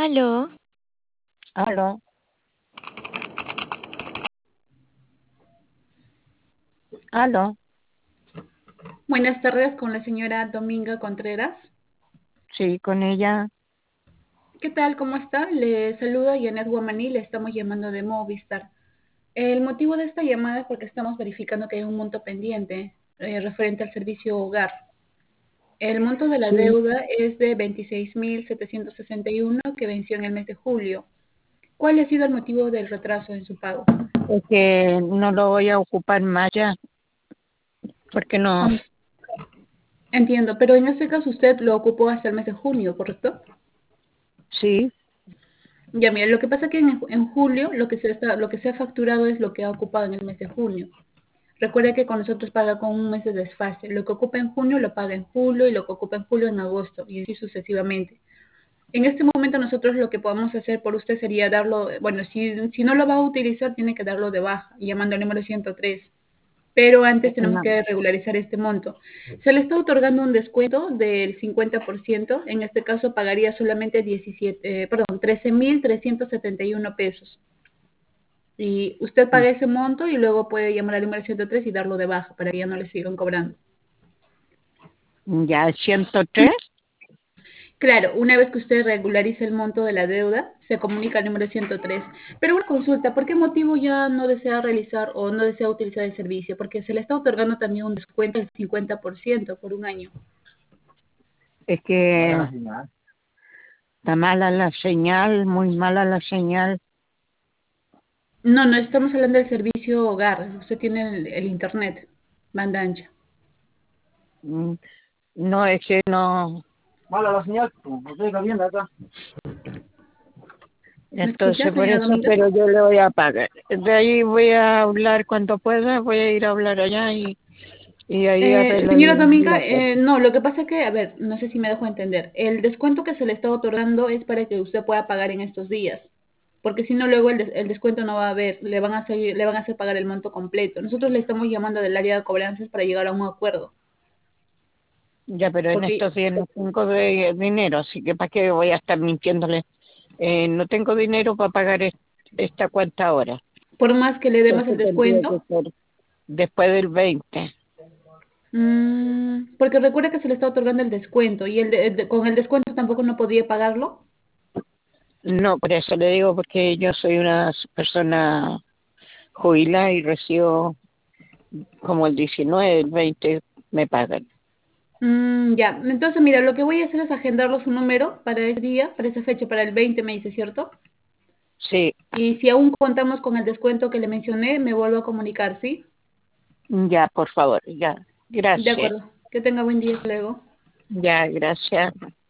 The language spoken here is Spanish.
Aló, Aló, aló, Buenas tardes con la señora Dominga Contreras. sí, con ella, ¿Qué tal? ¿Cómo está? Le saluda Janet Guamaní, le estamos llamando de Movistar. El motivo de esta llamada es porque estamos verificando que hay un monto pendiente referente al servicio hogar. El monto de la sí, deuda es de 26.761 que venció en el mes de julio. ¿Cuál ha sido el motivo del retraso en su pago? es que no lo voy a ocupar más ya, porque no, Com- Entiendo, pero en este caso usted lo ocupó hasta el mes de junio, ¿correcto? sí, Ya, mira, lo que pasa es que en julio lo que se ha facturado es lo que ha ocupado en el mes de junio. Recuerda que con nosotros paga con un mes de desfase. Lo que ocupa en junio lo paga en julio y lo que ocupa en julio en agosto y así sucesivamente. En este momento nosotros lo que podemos hacer por usted sería darlo, bueno, si no lo va a utilizar tiene que darlo de baja llamando al número 103. Pero antes tenemos no, que regularizar este monto. Se le está otorgando un descuento del 50%, en este caso pagaría solamente 13.371 pesos. Y usted paga ese monto y luego puede llamar al número 103 y darlo de baja para que ya no le sigan cobrando. ya 103, Claro, una vez que usted regularice el monto de la deuda, se comunica al número 103. Pero una consulta, ¿por qué motivo ya no desea realizar o no desea utilizar el servicio? Porque se le está otorgando también un descuento del 50% por un año. es que está mala la señal, muy mala la señal, No, no estamos hablando del servicio hogar. Usted tiene el internet, banda ancha. mm, no, es que no, mala la señal, pues, no estoy viendo acá. ¿Me escucha, Entonces por señora eso, Dominga? pero yo le voy a pagar. De ahí voy a hablar cuando pueda, voy a ir a hablar allá y ahí Señora arreglan Dominga, la cosa. no, lo que pasa es que, a ver, no sé si me dejo entender. El descuento que se le está otorgando es para que usted pueda pagar en estos días, porque si no, luego el descuento no va a haber, le van a hacer pagar el monto completo. Nosotros le estamos llamando del área de cobranzas para llegar a un acuerdo, Ya, pero en porque estos días no tengo dinero, así que ¿para qué voy a estar mintiéndole? No tengo dinero para pagar esta cuenta ahora. por más que le demos el Entonces tendría que descuento, ser después del 20. porque recuerda que se le está otorgando el descuento y con el descuento tampoco no podía pagarlo. No, por eso le digo, porque yo soy una persona jubilada y recibo como el 19, el 20 me pagan. Ya, entonces mira, lo que voy a hacer es agendarlo su número para ese día, para esa fecha, para el 20 me dice, ¿cierto? Sí, Y si aún contamos con el descuento que le mencioné, me vuelvo a comunicar, ¿sí? ya, por favor, ya. De Gracias. acuerdo. Que tenga buen día, hasta luego. Ya, gracias.